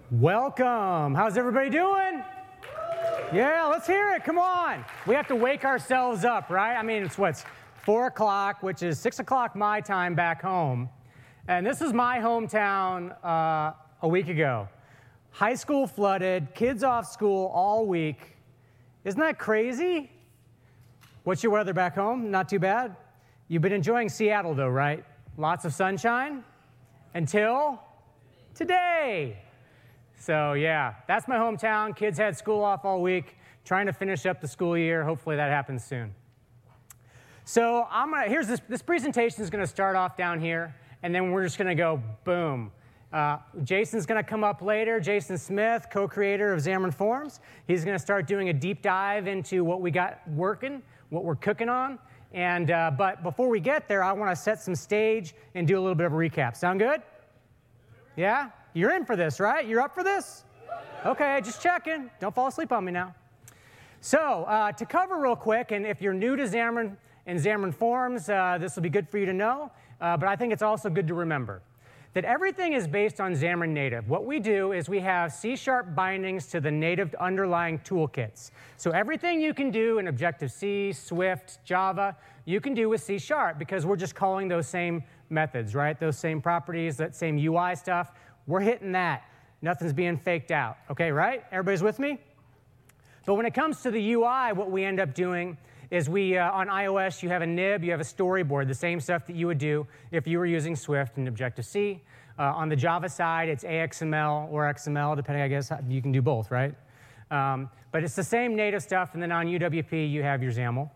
Welcome. How's everybody doing? Yeah, let's hear it. Come on. We have to wake ourselves up, right? I mean, it's 4 o'clock, which is 6 o'clock my time back home. And this is my hometown a week ago. High school flooded, kids off school all week. Isn't that crazy? What's your weather back home? Not too bad? You've been enjoying Seattle, though, right? Lots of sunshine until today. So yeah, that's my hometown. Kids had school off all week, trying to finish up the school year. Hopefully that happens soon. So here's this presentation is gonna start off down here, and then we're just gonna go boom. Jason's gonna come up later. Jason Smith, co-creator of Xamarin Forms. He's gonna start doing a deep dive into what we got working, what we're cooking on. And but before we get there, I wanna set some stage and do a little bit of a recap. Sound good? Yeah? You're in for this, right? You're up for this? Okay, just checking. Don't fall asleep on me now. So to cover real quick, and if you're new to Xamarin and Xamarin Forms, this will be good for you to know, but I think it's also good to remember that everything is based on Xamarin Native. What we do is we have C# bindings to the native underlying toolkits. So everything you can do in Objective-C, Swift, Java, you can do with C# because we're just calling those same methods, right? Those same properties, that same UI stuff. We're hitting that. Nothing's being faked out. Okay, right? Everybody's with me? But when it comes to the UI, what we end up doing is on iOS, you have a nib, you have a storyboard, the same stuff that you would do if you were using Swift and Objective-C. On the Java side, it's AXML or XML, depending, I guess, you can do both, right? But it's the same native stuff, and then on UWP, you have your XAML.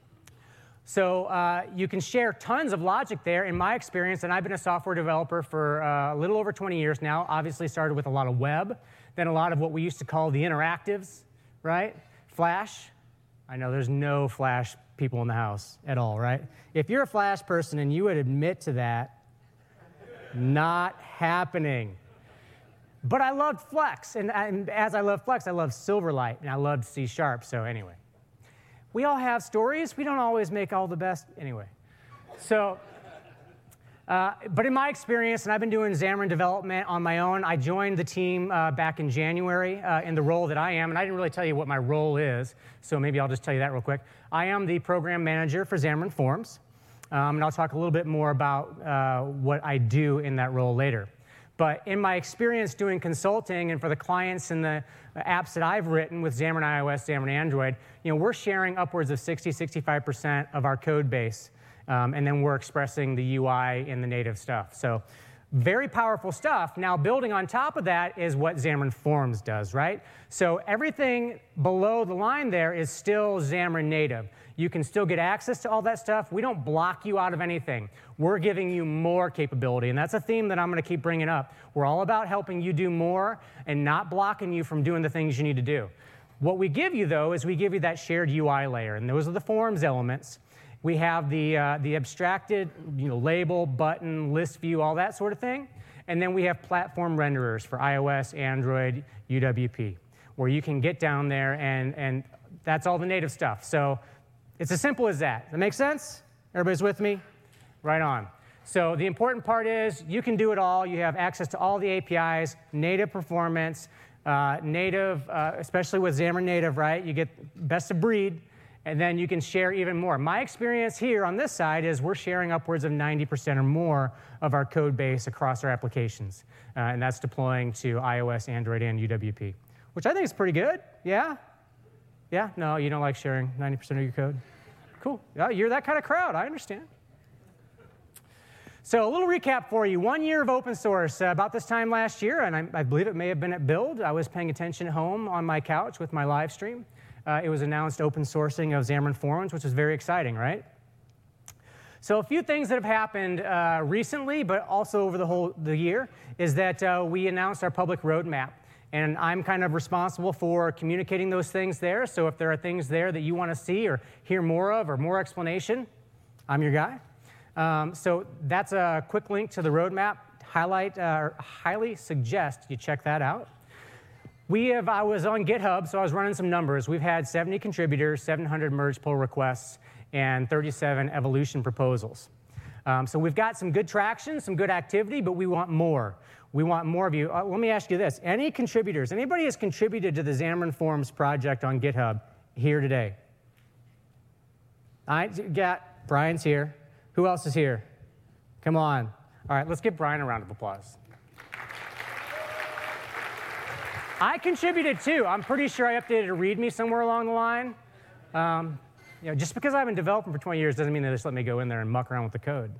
So you can share tons of logic there. In my experience, and I've been a software developer for a little over 20 years now, obviously started with a lot of web, then a lot of what we used to call the interactives, right? Flash. I know there's no Flash people in the house at all, right? If you're a Flash person and you would admit to that, not happening. But I loved Flex, and as I love Flex, I love Silverlight, and I loved C#, so anyway. We all have stories. We don't always make all the best. Anyway, so, but in my experience, and I've been doing Xamarin development on my own, I joined the team back in January in the role that I am, and I didn't really tell you what my role is, so maybe I'll just tell you that real quick. I am the program manager for Xamarin Forms, and I'll talk a little bit more about what I do in that role later. But in my experience doing consulting and for the clients and the apps that I've written with Xamarin iOS, Xamarin Android, we're sharing upwards of 60–65% of our code base, and then we're expressing the UI in the native stuff. So very powerful stuff. Now, building on top of that is what Xamarin Forms does, right? So everything below the line there is still Xamarin Native. You can still get access to all that stuff. We don't block you out of anything. We're giving you more capability, and that's a theme that I'm going to keep bringing up. We're all about helping you do more and not blocking you from doing the things you need to do. What we give you, though, is we give you that shared UI layer, and those are the Forms elements. We have the abstracted label, button, list view, all that sort of thing. And then we have platform renderers for iOS, Android, UWP, where you can get down there, and that's all the native stuff. So it's as simple as that. Does that make sense? Everybody's with me? Right on. So the important part is you can do it all. You have access to all the APIs, native performance, native, especially with Xamarin Native, right? You get best of breed. And then you can share even more. My experience here on this side is we're sharing upwards of 90% or more of our code base across our applications. And that's deploying to iOS, Android, and UWP, which I think is pretty good. Yeah? Yeah? No, you don't like sharing 90% of your code? Cool. Yeah, you're that kind of crowd. I understand. So a little recap for you. 1 year of open source about this time last year, and I believe it may have been at Build. I was paying attention at home on my couch with my live stream. It was announced open sourcing of Xamarin Forms, which is very exciting, right? So a few things that have happened recently, but also over the year, is that we announced our public roadmap. And I'm kind of responsible for communicating those things there. So if there are things there that you want to see or hear more of or more explanation, I'm your guy. So that's a quick link to the roadmap. Highly suggest you check that out. I was on GitHub, so I was running some numbers. We've had 70 contributors, 700 merge pull requests, and 37 evolution proposals. So we've got some good traction, some good activity, but we want more. We want more of you. Let me ask you this. Any contributors, anybody has contributed to the Xamarin Forms project on GitHub here today? I got Brian's here. Who else is here? Come on. All right, let's give Brian a round of applause. I contributed too. I'm pretty sure I updated a README somewhere along the line. Just because I've been developing for 20 years doesn't mean they just let me go in there and muck around with the code.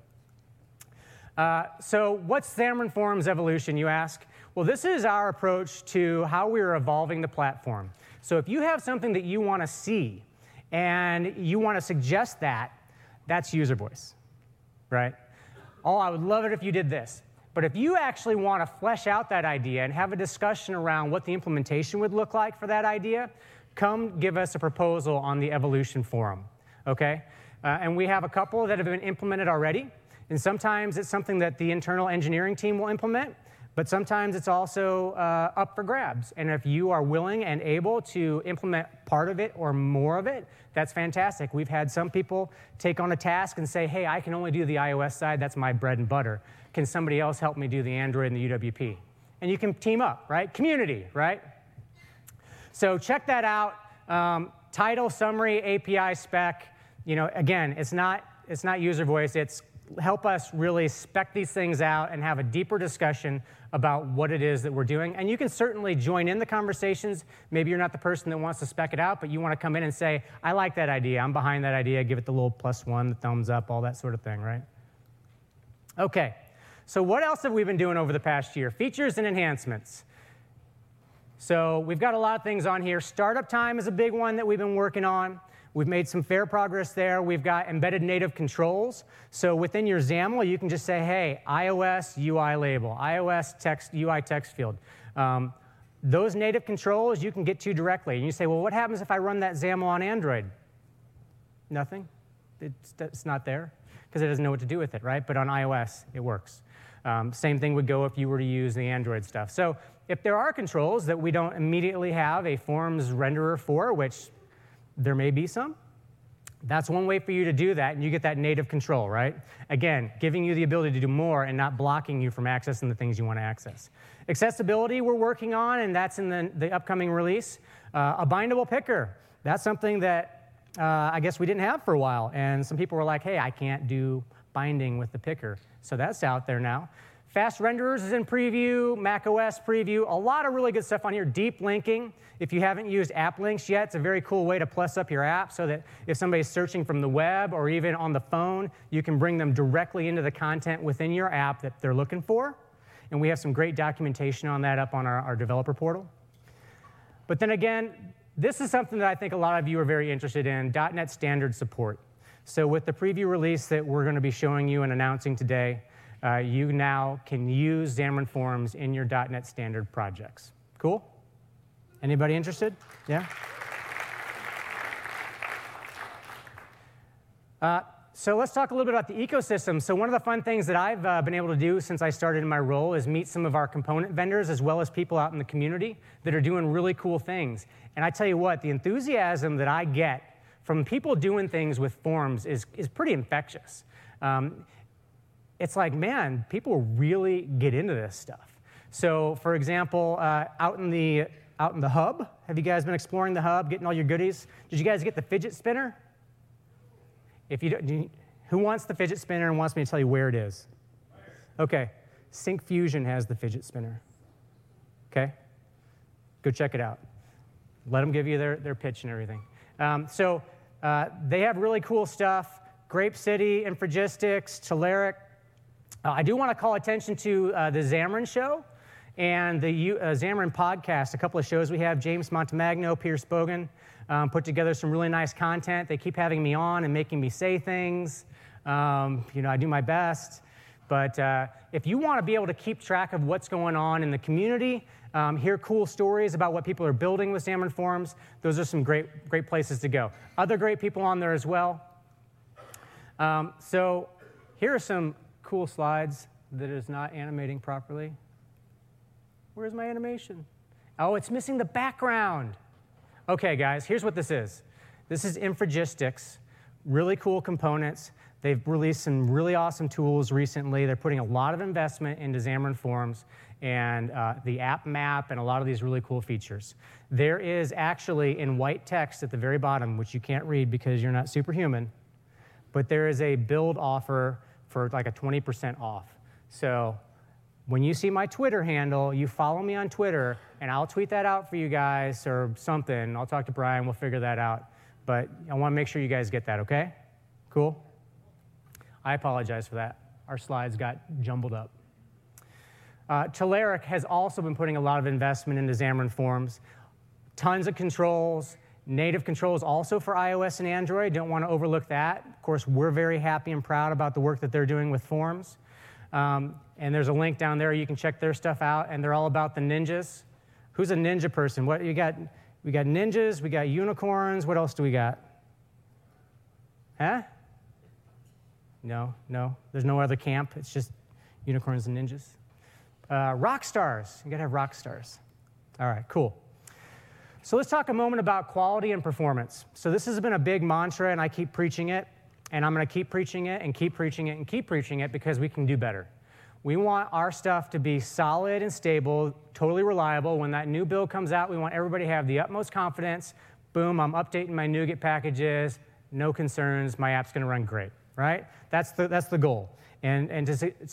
So what's Xamarin Forms evolution, you ask? Well, this is our approach to how we're evolving the platform. So if you have something that you want to see and you want to suggest that, that's user voice, right? Oh, I would love it if you did this. But if you actually want to flesh out that idea and have a discussion around what the implementation would look like for that idea, come give us a proposal on the Evolution Forum, okay? And we have a couple that have been implemented already. And sometimes it's something that the internal engineering team will implement, but sometimes it's also up for grabs. And if you are willing and able to implement part of it or more of it, that's fantastic. We've had some people take on a task and say, hey, I can only do the iOS side. That's my bread and butter. Can somebody else help me do the Android and the UWP? And you can team up, right? Community, right? So check that out. Title, summary, API spec. Again, it's not user voice. It's help us really spec these things out and have a deeper discussion about what it is that we're doing. And you can certainly join in the conversations. Maybe you're not the person that wants to spec it out, but you want to come in and say, I like that idea. I'm behind that idea. Give it the little +1, the thumbs up, all that sort of thing, right? Okay. So what else have we been doing over the past year? Features and enhancements. So we've got a lot of things on here. Startup time is a big one that we've been working on. We've made some fair progress there. We've got embedded native controls. So within your XAML, you can just say, hey, iOS UI label, iOS text UI text field. Those native controls you can get to directly. And you say, well, what happens if I run that XAML on Android? Nothing. It's not there because it doesn't know what to do with it, right? But on iOS, it works. Same thing would go if you were to use the Android stuff. So if there are controls that we don't immediately have a forms renderer for, which there may be some, that's one way for you to do that, and you get that native control, right? Again, giving you the ability to do more and not blocking you from accessing the things you want to access. Accessibility we're working on, and that's in the upcoming release. A bindable picker. That's something that I guess we didn't have for a while, and some people were like, hey, I can't do binding with the picker. So that's out there now. Fast renderers is in preview, macOS preview, a lot of really good stuff on here. Deep linking. If you haven't used app links yet, it's a very cool way to plus up your app so that if somebody's searching from the web or even on the phone, you can bring them directly into the content within your app that they're looking for. And we have some great documentation on that up on our developer portal. But then again, this is something that I think a lot of you are very interested in, .NET Standard support. So with the preview release that we're going to be showing you and announcing today, you now can use Xamarin Forms in your .NET Standard projects. Cool? Anybody interested? Yeah? So let's talk a little bit about the ecosystem. So one of the fun things that I've been able to do since I started in my role is meet some of our component vendors as well as people out in the community that are doing really cool things. And I tell you what, the enthusiasm that I get from people doing things with forms is pretty infectious. It's like, man, people really get into this stuff. So, for example, out in the hub, have you guys been exploring the hub, getting all your goodies? Did you guys get the fidget spinner? If you don't, who wants the fidget spinner and wants me to tell you where it is? Okay, Syncfusion has the fidget spinner. Okay, go check it out. Let them give you their pitch and everything. They have really cool stuff. Grape City, Infragistics, Telerik. I do want to call attention to the Xamarin Show and the Xamarin podcast, a couple of shows we have. James Montemagno, Pierce Bogan put together some really nice content. They keep having me on and making me say things. I do my best. But if you want to be able to keep track of what's going on in the community, hear cool stories about what people are building with Xamarin Forms, those are some great places to go. Other great people on there as well. So here are some cool slides that is not animating properly. Where's my animation? Oh, it's missing the background. Okay, guys, here's what this is. This is Infragistics really cool components. They've released some really awesome tools recently. They're putting a lot of investment into Xamarin Forms and the app map and a lot of these really cool features. There is actually in white text at the very bottom, which you can't read because you're not superhuman, but there is a build offer for like a 20% off. So when you see my Twitter handle, you follow me on Twitter, and I'll tweet that out for you guys or something. I'll talk to Brian. We'll figure that out. But I want to make sure you guys get that, okay? Cool? I apologize for that. Our slides got jumbled up. Telerik has also been putting a lot of investment into Xamarin Forms. Tons of controls, native controls also for iOS and Android. Don't want to overlook that. Of course, we're very happy and proud about the work that they're doing with Forms. And there's a link down there. You can check their stuff out, and they're all about the ninjas. Who's a ninja person? What you got? We got ninjas. We got unicorns. What else do we got? Huh? No. There's no other camp. It's just unicorns and ninjas. Rock stars. You got to have rock stars. All right, cool. So let's talk a moment about quality and performance. So this has been a big mantra, and I keep preaching it, and I'm going to keep preaching it and keep preaching it and keep preaching it because we can do better. We want our stuff to be solid and stable, totally reliable. When that new build comes out, we want everybody to have the utmost confidence. Boom, I'm updating my NuGet packages. No concerns. My app's going to run great, right? That's the goal. And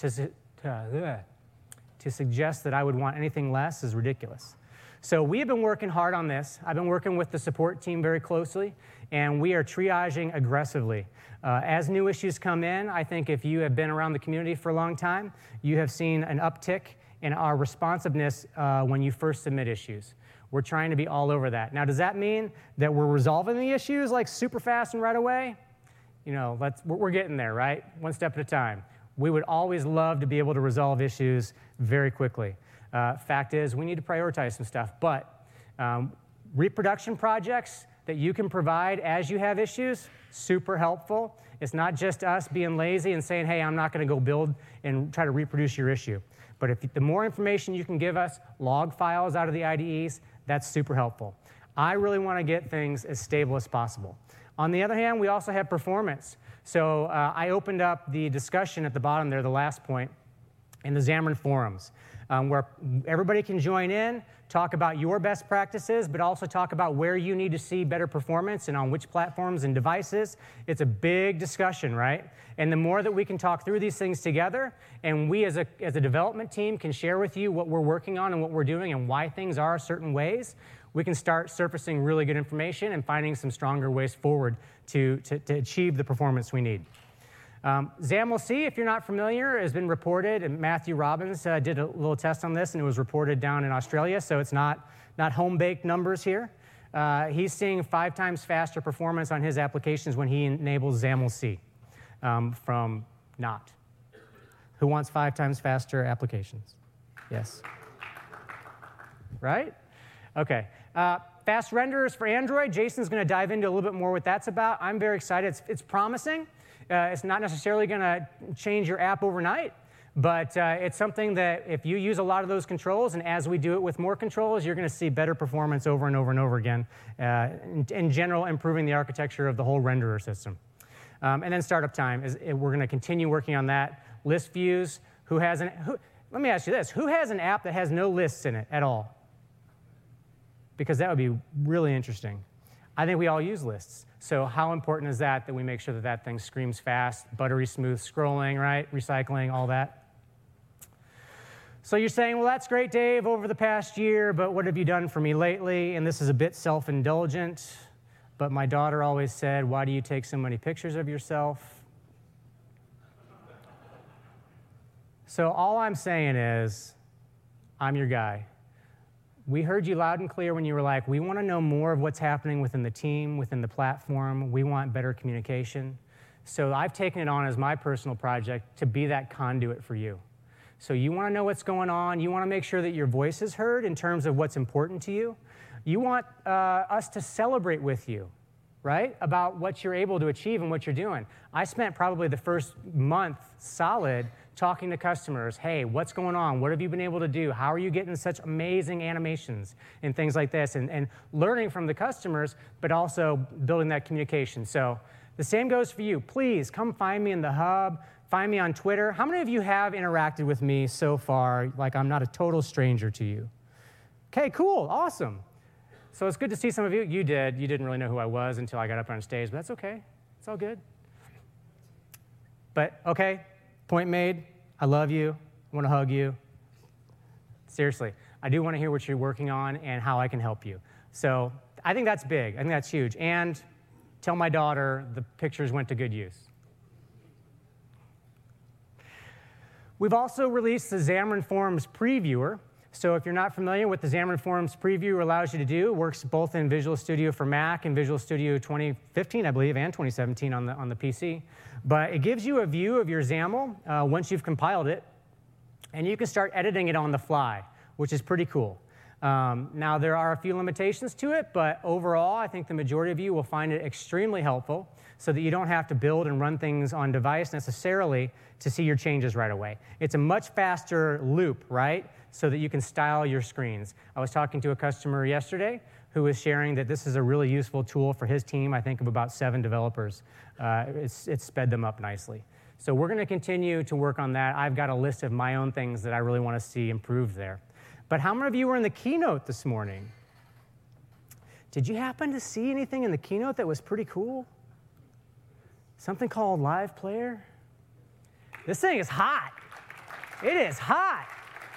to suggest that I would want anything less is ridiculous. So we have been working hard on this. I've been working with the support team very closely, and we are triaging aggressively. As new issues come in, I think if you have been around the community for a long time, you have seen an uptick in our responsiveness when you first submit issues. We're trying to be all over that. Now, does that mean that we're resolving the issues like super fast and right away? You know, we're getting there, right? One step at a time. We would always love to be able to resolve issues very quickly. Fact is, we need to prioritize some stuff, but reproduction projects that you can provide as you have issues, super helpful. It's not just us being lazy and saying, hey, I'm not going to go build and try to reproduce your issue. But if the more information you can give us, log files out of the IDEs, that's super helpful. I really want to get things as stable as possible. On the other hand, we also have performance. So I opened up the discussion at the bottom there, the last point, in the Xamarin Forums, where everybody can join in, talk about your best practices, but also talk about where you need to see better performance and on which platforms and devices. It's a big discussion, right? And the more that we can talk through these things together, and we as a development team can share with you what we're working on and what we're doing and why things are certain ways, we can start surfacing really good information and finding some stronger ways forward to achieve the performance we need. XAML-C, if you're not familiar, has been reported, and Matthew Robbins did a little test on this, and it was reported down in Australia, so it's not home-baked numbers here. He's seeing 5 times faster performance on his applications when he enables XAML-C from not. Who wants 5 times faster applications? Yes. Right? Okay. Fast renderers for Android. Jason's going to dive into a little bit more what that's about. I'm very excited. It's promising. It's not necessarily going to change your app overnight, but it's something that if you use a lot of those controls, and as we do it with more controls, you're going to see better performance over and over and over again, in general, improving the architecture of the whole renderer system. And then startup time, we're going to continue working on that. List views, let me ask you this, who has an app that has no lists in it at all? Because that would be really interesting. I think we all use lists. So how important is that we make sure that that thing screams fast, buttery smooth scrolling, right? Recycling, all that. So you're saying, well, that's great, Dave, over the past year, but what have you done for me lately? And this is a bit self-indulgent, but my daughter always said, why do you take so many pictures of yourself? So all I'm saying is, I'm your guy. We heard you loud and clear when you were like, we want to know more of what's happening within the team, within the platform. We want better communication. So I've taken it on as my personal project to be that conduit for you. So you want to know what's going on. You want to make sure that your voice is heard in terms of what's important to you. You want us to celebrate with you, right, about what you're able to achieve and what you're doing. I spent probably the first month solid talking to customers, hey, what's going on? What have you been able to do? How are you getting such amazing animations and things like this? And learning from the customers, but also building that communication. So The same goes for you. Please come find me in the hub. Find me on Twitter. How many of you have interacted with me so far, like I'm not a total stranger to you? Okay, cool, awesome. So it's good to see some of you. You did. You didn't really know who I was until I got up on stage, but that's okay. It's all good. But okay, point made. I love you. I want to hug you. Seriously, I do want to hear what you're working on and how I can help you. So I think that's big. I think that's huge. And tell my daughter the pictures went to good use. We've also released the Xamarin Forms Previewer. So if you're not familiar with the Xamarin Forms Previewer allows you to do, it works both in Visual Studio for Mac and Visual Studio 2015, I believe, and 2017 on the PC. But it gives you a view of your XAML once you've compiled it, and you can start editing it on the fly, which is pretty cool. Now, there are a few limitations to it, but overall, I think the majority of you will find it extremely helpful so that you don't have to build and run things on device necessarily to see your changes right away. It's a much faster loop, right, so that you can style your screens. I was talking to a customer yesterday who was sharing that this is a really useful tool for his team, I think of about 7 developers. It's sped them up nicely. So we're going to continue to work on that. I've got a list of my own things that I really want to see improved there. But how many of you were in the keynote this morning? Did you happen to see anything in the keynote that was pretty cool? Something called Live Player? This thing is hot. It is hot.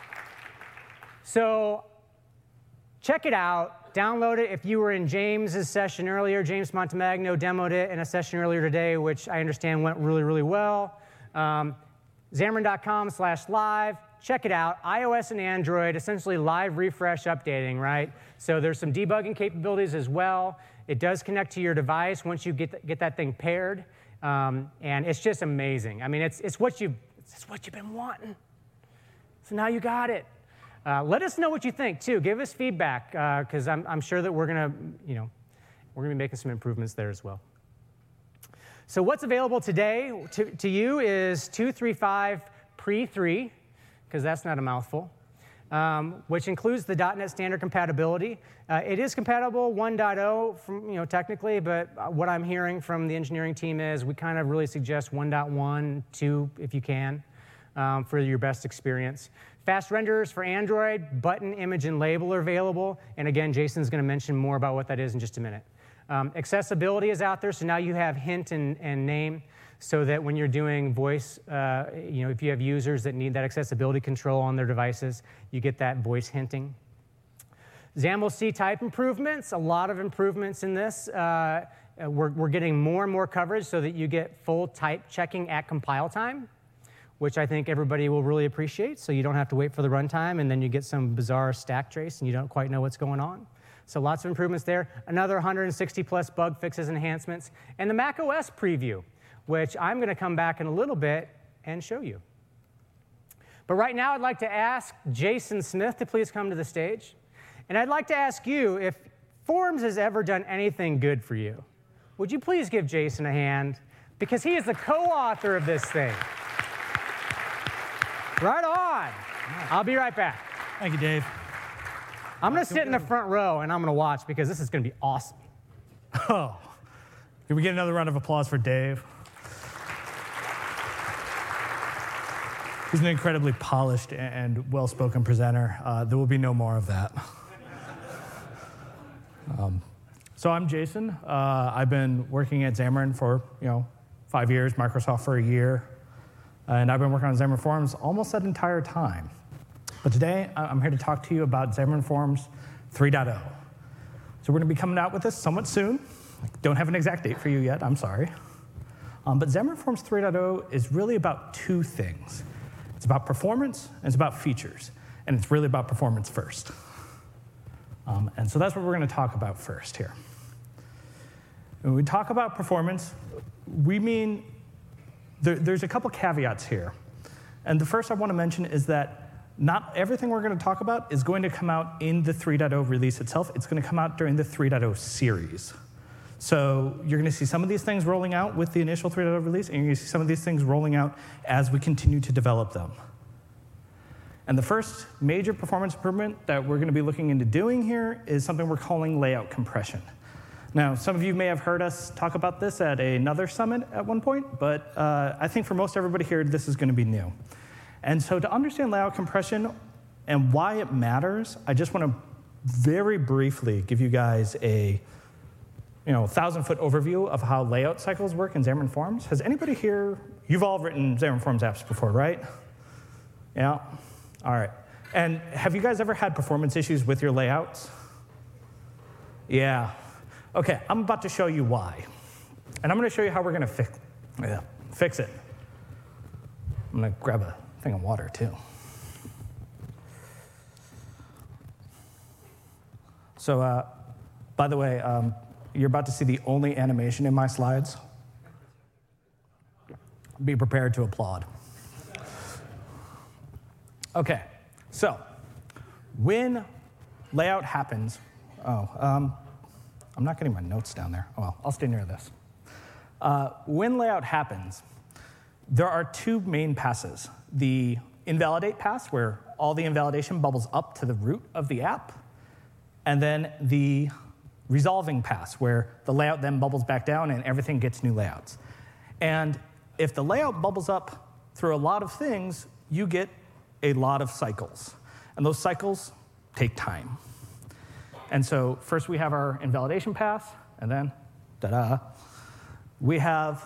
So check it out. Download it. If you were in James's session earlier, James Montemagno demoed it in a session earlier today, which I understand went really, really well. Xamarin.com/live. Check it out. iOS and Android, essentially live refresh updating, right? So there's some debugging capabilities as well. It does connect to your device once you get that thing paired. And it's just amazing. I mean, it's what you've been wanting. So now you got it. Let us know what you think too. Give us feedback because I'm sure that we're gonna be making some improvements there as well. So what's available today to you is 2.3.5 Pre-3, because that's not a mouthful, which includes the .NET Standard compatibility. It is compatible 1.0 from, technically, but what I'm hearing from the engineering team is we kind of really suggest 1.1, 2 if you can, for your best experience. Fast renderers for Android, button, image, and label are available. And again, Jason's going to mention more about what that is in just a minute. Accessibility is out there, so now you have hint and name, so that when you're doing voice, if you have users that need that accessibility control on their devices, you get that voice hinting. XAML C type improvements, a lot of improvements in this. We're getting more and more coverage so that you get full type checking at compile time, which I think everybody will really appreciate, so you don't have to wait for the runtime and then you get some bizarre stack trace and you don't quite know what's going on. So lots of improvements there. Another 160 plus bug fixes, enhancements, and the macOS preview, which I'm going to come back in a little bit and show you. But right now, I'd like to ask Jason Smith to please come to the stage. And I'd like to ask you if Forms has ever done anything good for you. Would you please give Jason a hand? Because he is the co-author of this thing. Right on. I'll be right back. Thank you, Dave. I'm going to sit in the front row, and I'm going to watch because this is going to be awesome. Oh, can we get another round of applause for Dave? He's an incredibly polished and well-spoken presenter. There will be no more of that. So I'm Jason. I've been working at Xamarin for 5 years, Microsoft for a year, and I've been working on Xamarin Forms almost that entire time. But today, I'm here to talk to you about Xamarin Forms 3.0. So we're going to be coming out with this somewhat soon. Don't have an exact date for you yet, I'm sorry. But Xamarin Forms 3.0 is really about 2 things. It's about performance, and it's about features. And it's really about performance first. And so that's what we're going to talk about first here. When we talk about performance, we mean there's a couple caveats here. And the first I want to mention is that not everything we're going to talk about is going to come out in the 3.0 release itself. It's going to come out during the 3.0 series. So you're going to see some of these things rolling out with the initial 3.0 release, and you're going to see some of these things rolling out as we continue to develop them. And the first major performance improvement that we're going to be looking into doing here is something we're calling layout compression. Now, some of you may have heard us talk about this at another summit at one point, but I think for most everybody here, this is going to be new. And so to understand layout compression and why it matters, I just want to very briefly give you guys a 1,000-foot overview of how layout cycles work in Xamarin Forms. Has anybody here, you've all written Xamarin Forms apps before, right? Yeah? All right. And have you guys ever had performance issues with your layouts? Yeah. Okay, I'm about to show you why. And I'm going to show you how we're going to fix it. I'm going to grab a thing of water, too. So, by the way, you're about to see the only animation in my slides. Be prepared to applaud. Okay, so when layout happens, I'm not getting my notes down there. Oh, well, I'll stay near this. When layout happens, there are two main passes. The invalidate pass, where all the invalidation bubbles up to the root of the app, and then the resolving pass, where the layout then bubbles back down and everything gets new layouts. And if the layout bubbles up through a lot of things, you get a lot of cycles. And those cycles take time. And so first we have our invalidation pass, and then, ta-da, we have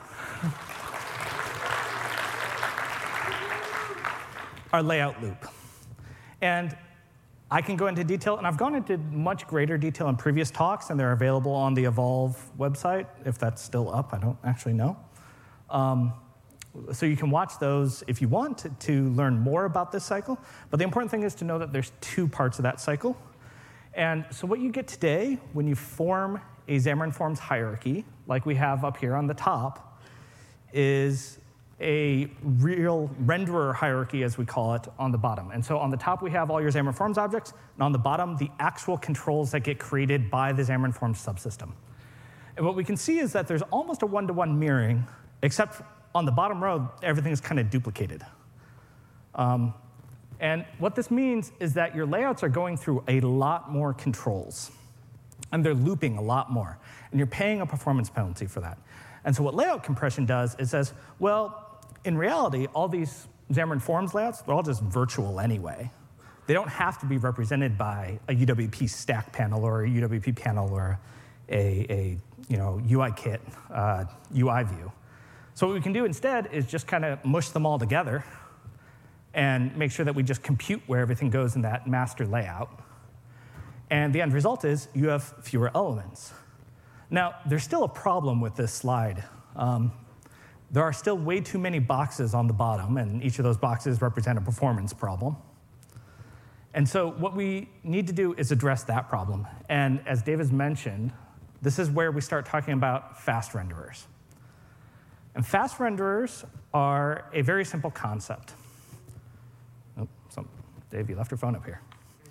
our layout loop. And I can go into detail, and I've gone into much greater detail in previous talks, and they're available on the Evolve website, if that's still up. I don't actually know. So you can watch those if you want to learn more about this cycle. But the important thing is to know that there's two parts of that cycle. And so what you get today when you form a Xamarin Forms hierarchy, like we have up here on the top, is a real renderer hierarchy, as we call it, on the bottom. And so on the top, we have all your Xamarin Forms objects, and on the bottom, the actual controls that get created by the Xamarin Forms subsystem. And what we can see is that there's almost a one-to-one mirroring, except on the bottom row, everything is kind of duplicated. And what this means is that your layouts are going through a lot more controls, and they're looping a lot more, and you're paying a performance penalty for that. And so what layout compression does is says, well, in reality, all these Xamarin Forms layouts, they're all just virtual anyway. They don't have to be represented by a UWP stack panel or a UWP panel or a UI kit UI view. So what we can do instead is just kind of mush them all together and make sure that we just compute where everything goes in that master layout. And the end result is you have fewer elements. Now, there's still a problem with this slide. There are still way too many boxes on the bottom, and each of those boxes represent a performance problem. And so what we need to do is address that problem. And as Dave has mentioned, this is where we start talking about fast renderers. And fast renderers are a very simple concept. Oh, Dave, you left your phone up here.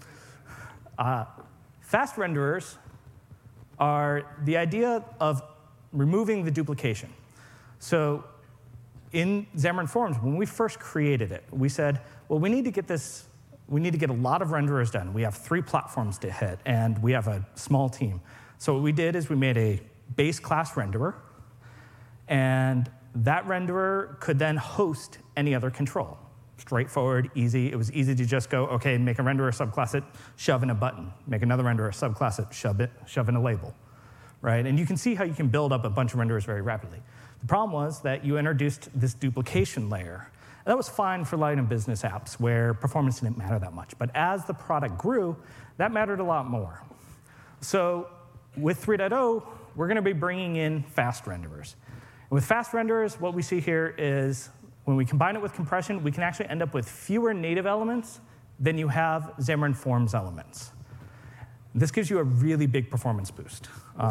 Fast renderers are the idea of removing the duplication. So in Xamarin Forms, when we first created it, we said, well, we need to get a lot of renderers done. We have 3 platforms to hit, and we have a small team. So what we did is we made a base class renderer, and that renderer could then host any other control. Straightforward, easy. It was easy to just go, OK, make a renderer, subclass it, shove in a button. Make another renderer, subclass it, shove in a label. Right? And you can see how you can build up a bunch of renderers very rapidly. The problem was that you introduced this duplication layer. And that was fine for line of business apps where performance didn't matter that much. But as the product grew, that mattered a lot more. So with 3.0, we're going to be bringing in fast renderers. And with fast renderers, what we see here is when we combine it with compression, we can actually end up with fewer native elements than you have Xamarin Forms elements. This gives you a really big performance boost.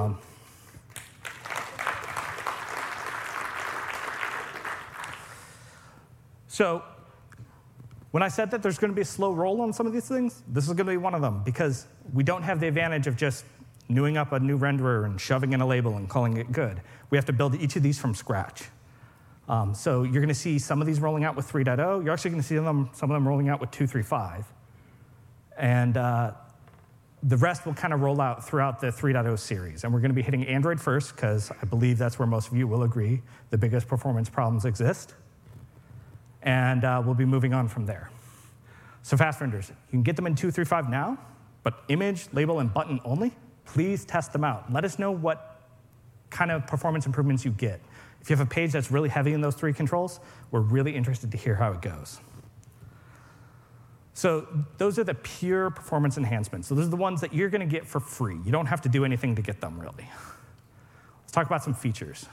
So when I said that there's going to be a slow roll on some of these things, this is going to be one of them, because we don't have the advantage of just newing up a new renderer and shoving in a label and calling it good. We have to build each of these from scratch. So you're going to see some of these rolling out with 3.0. You're actually going to see some of them rolling out with 2.3.5. And the rest will kind of roll out throughout the 3.0 series. And we're going to be hitting Android first, because I believe that's where most of you will agree the biggest performance problems exist. And we'll be moving on from there. So fast renders, you can get them in 2.3.5 now, but image, label, and button only, please test them out. Let us know what kind of performance improvements you get. If you have a page that's really heavy in those 3 controls, we're really interested to hear how it goes. So those are the pure performance enhancements. So those are the ones that you're going to get for free. You don't have to do anything to get them, really. Let's talk about some features.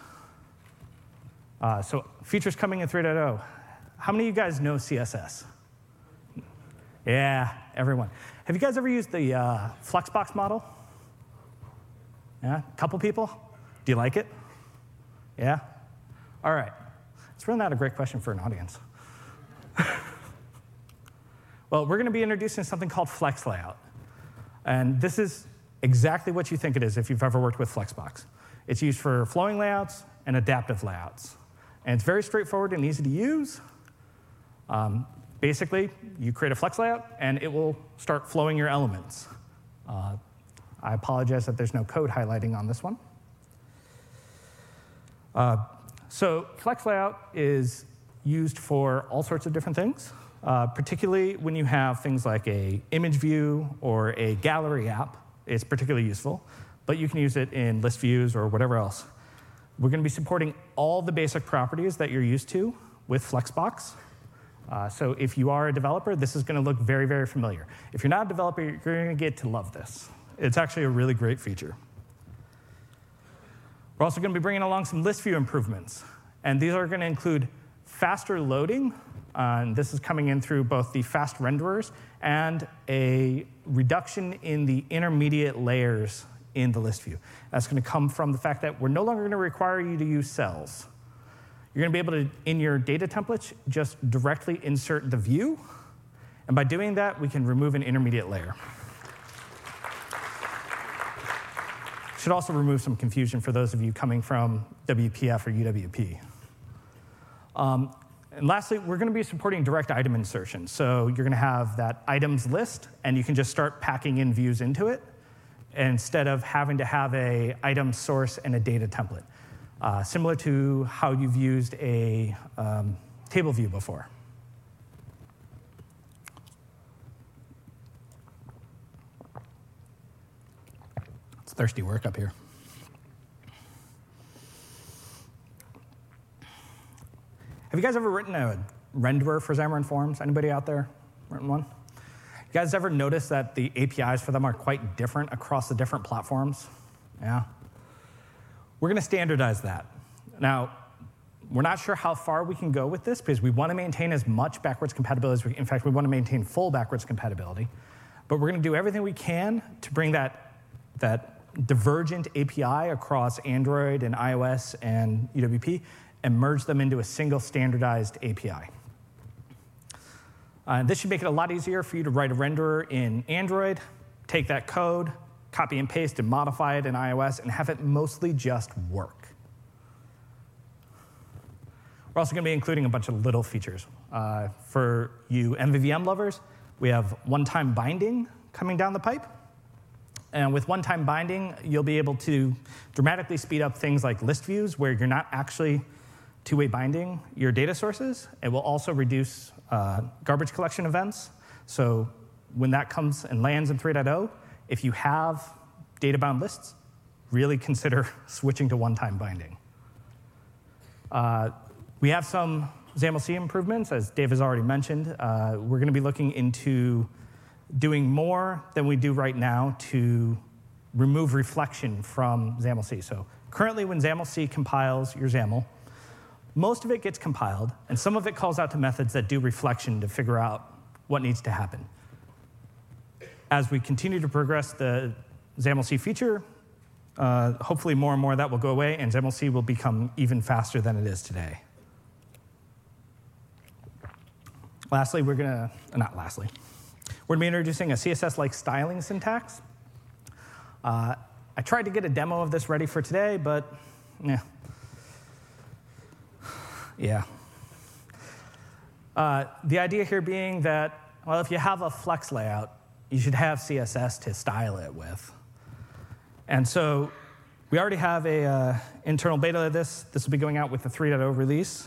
So features coming in 3.0. How many of you guys know CSS? Yeah, everyone. Have you guys ever used the Flexbox model? Yeah, a couple people? Do you like it? Yeah? All right. It's really not a great question for an audience. Well, we're going to be introducing something called Flex Layout. And this is exactly what you think it is if you've ever worked with Flexbox. It's used for flowing layouts and adaptive layouts. And it's very straightforward and easy to use. Basically, you create a Flex Layout, and it will start flowing your elements. I apologize that there's no code highlighting on this one. So Flex Layout is used for all sorts of different things. Particularly when you have things like a image view or a gallery app, it's particularly useful. But you can use it in list views or whatever else. We're going to be supporting all the basic properties that you're used to with Flexbox. So if you are a developer, this is going to look very, very familiar. If you're not a developer, you're going to get to love this. It's actually a really great feature. We're also going to be bringing along some list view improvements. And these are going to include faster loading. And this is coming in through both the fast renderers and a reduction in the intermediate layers in the list view. That's going to come from the fact that we're no longer going to require you to use cells. You're going to be able to, in your data templates, just directly insert the view. And by doing that, we can remove an intermediate layer. Should also remove some confusion for those of you coming from WPF or UWP. And lastly, we're going to be supporting direct item insertion. So you're going to have that items list, and you can just start packing in views into it instead of having to have an item source and a data template, similar to how you've used a table view before. It's thirsty work up here. Have you guys ever written a renderer for Xamarin Forms? Anybody out there written one? You guys ever notice that the APIs for them are quite different across the different platforms? Yeah? We're going to standardize that. Now, we're not sure how far we can go with this because we want to maintain as much backwards compatibility as we can. In fact, we want to maintain full backwards compatibility. But we're going to do everything we can to bring that divergent API across Android and iOS and UWP and merge them into a single standardized API. This should make it a lot easier for you to write a renderer in Android, take that code, copy and paste and modify it in iOS, and have it mostly just work. We're also going to be including a bunch of little features. For you MVVM lovers, we have one-time binding coming down the pipe. And with one-time binding, you'll be able to dramatically speed up things like list views, where you're not actually two-way binding your data sources. It will also reduce garbage collection events. So when that comes and lands in 3.0, if you have data-bound lists, really consider switching to one-time binding. We have some XAML-C improvements, as Dave has already mentioned. We're going to be looking into doing more than we do right now to remove reflection from XAML-C. So currently, when XAML-C compiles your XAML, most of it gets compiled, and some of it calls out to methods that do reflection to figure out what needs to happen. As we continue to progress the XAML-C feature, hopefully more and more of that will go away, and XAML-C will become even faster than it is today. Lastly, we're going to be introducing a CSS-like styling syntax. I tried to get a demo of this ready for today, but yeah. The idea here being that, well, if you have a flex layout, you should have CSS to style it with. And so we already have a internal beta of this. This will be going out with the 3.0 release.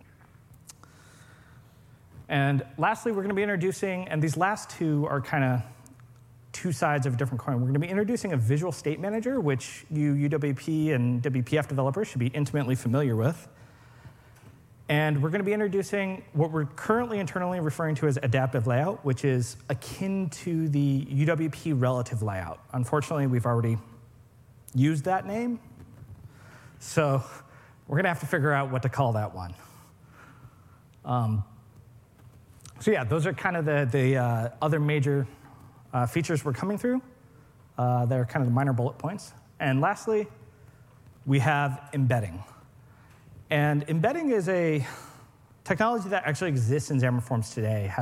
And lastly, we're going to be introducing, and these last two are kind of two sides of a different coin. We're going to be introducing a visual state manager, which you UWP and WPF developers should be intimately familiar with. And we're going to be introducing what we're currently internally referring to as adaptive layout, which is akin to the UWP relative layout. Unfortunately, we've already used that name. So we're going to have to figure out what to call that one. So yeah, those are kind of the other major features we're coming through. They're kind of the minor bullet points. And lastly, we have embedding. And embedding is a technology that actually exists in Xamarin Forms today.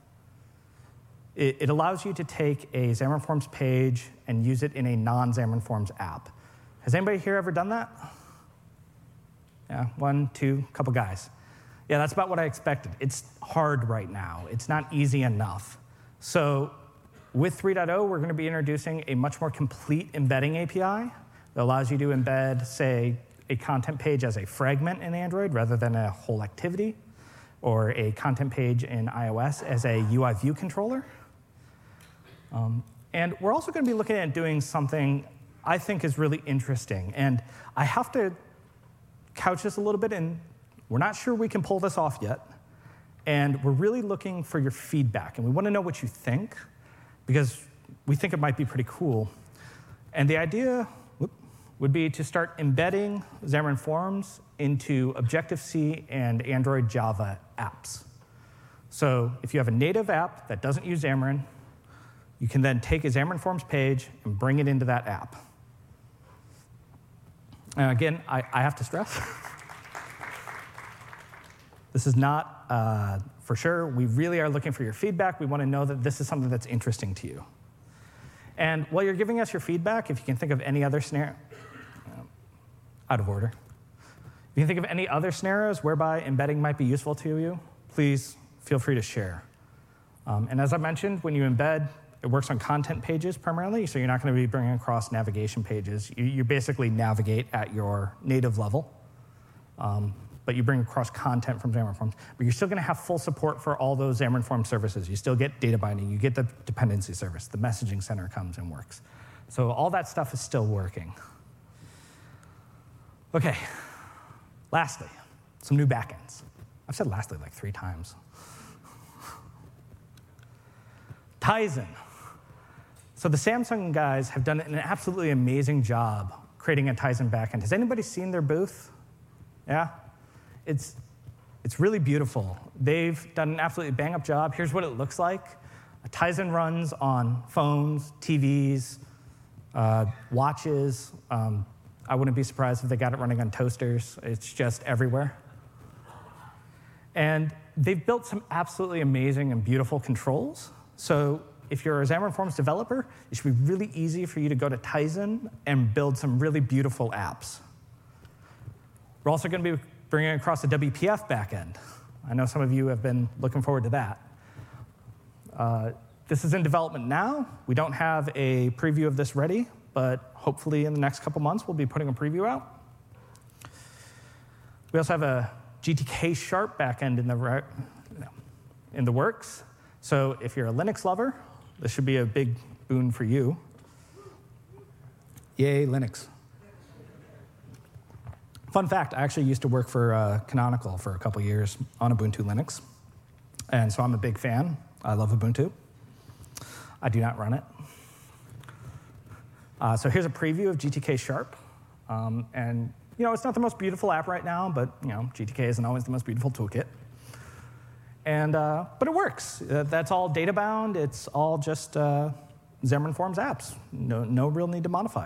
It allows you to take a Xamarin Forms page and use it in a non-Xamarin Forms app. Has anybody here ever done that? Yeah, one, two, couple guys. Yeah, that's about what I expected. It's hard right now. It's not easy enough. So with 3.0, we're going to be introducing a much more complete embedding API that allows you to embed, say, a content page as a fragment in Android rather than a whole activity, or a content page in iOS as a UI view controller. And we're also going to be looking at doing something I think is really interesting. And I have to couch this a little bit, and we're not sure we can pull this off yet. And we're really looking for your feedback. And we want to know what you think, because we think it might be pretty cool. And the idea would be to start embedding Xamarin Forms into Objective-C and Android Java apps. So if you have a native app that doesn't use Xamarin, you can then take a Xamarin Forms page and bring it into that app. And again, I have to stress, this is not for sure. We really are looking for your feedback. We want to know that this is something that's interesting to you. And while you're giving us your feedback, if you can think of any other scenario, out of order. If you can think of any other scenarios whereby embedding might be useful to you, please feel free to share. And as I mentioned, when you embed, it works on content pages primarily, so you're not going to be bringing across navigation pages. You basically navigate at your native level, but you bring across content from Xamarin Forms. But you're still going to have full support for all those Xamarin Forms services. You still get data binding. You get the dependency service. The messaging center comes and works. So all that stuff is still working. OK, lastly, some new backends. I've said lastly like 3 times. Tizen. So the Samsung guys have done an absolutely amazing job creating a Tizen backend. Has anybody seen their booth? Yeah? It's really beautiful. They've done an absolutely bang-up job. Here's what it looks like. A Tizen runs on phones, TVs, watches. I wouldn't be surprised if they got it running on toasters. It's just everywhere. And they've built some absolutely amazing and beautiful controls. So if you're a Xamarin Forms developer, it should be really easy for you to go to Tizen and build some really beautiful apps. We're also going to be bringing across the WPF backend. I know some of you have been looking forward to that. This is in development now. We don't have a preview of this ready, but hopefully in the next couple months, we'll be putting a preview out. We also have a GTK Sharp backend in the works. So if you're a Linux lover, this should be a big boon for you. Yay, Linux. Fun fact, I actually used to work for Canonical for a couple years on Ubuntu Linux. And so I'm a big fan. I love Ubuntu. I do not run it. So here's a preview of GTK Sharp. And it's not the most beautiful app right now, but GTK isn't always the most beautiful toolkit. And but it works. That's all data bound. It's all just Xamarin Forms apps. No real need to modify.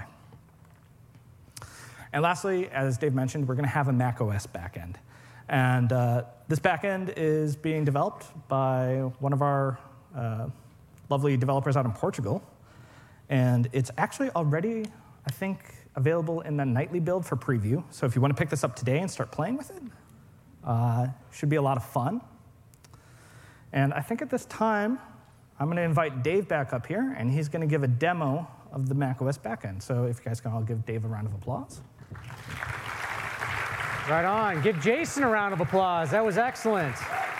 And lastly, as Dave mentioned, we're going to have a macOS backend. And this backend is being developed by one of our lovely developers out in Portugal. And it's actually already, I think, available in the nightly build for preview. So if you want to pick this up today and start playing with it, should be a lot of fun. And I think at this time, I'm going to invite Dave back up here, and he's going to give a demo of the macOS backend. So if you guys can all give Dave a round of applause. Right on. Give Jason a round of applause. That was excellent.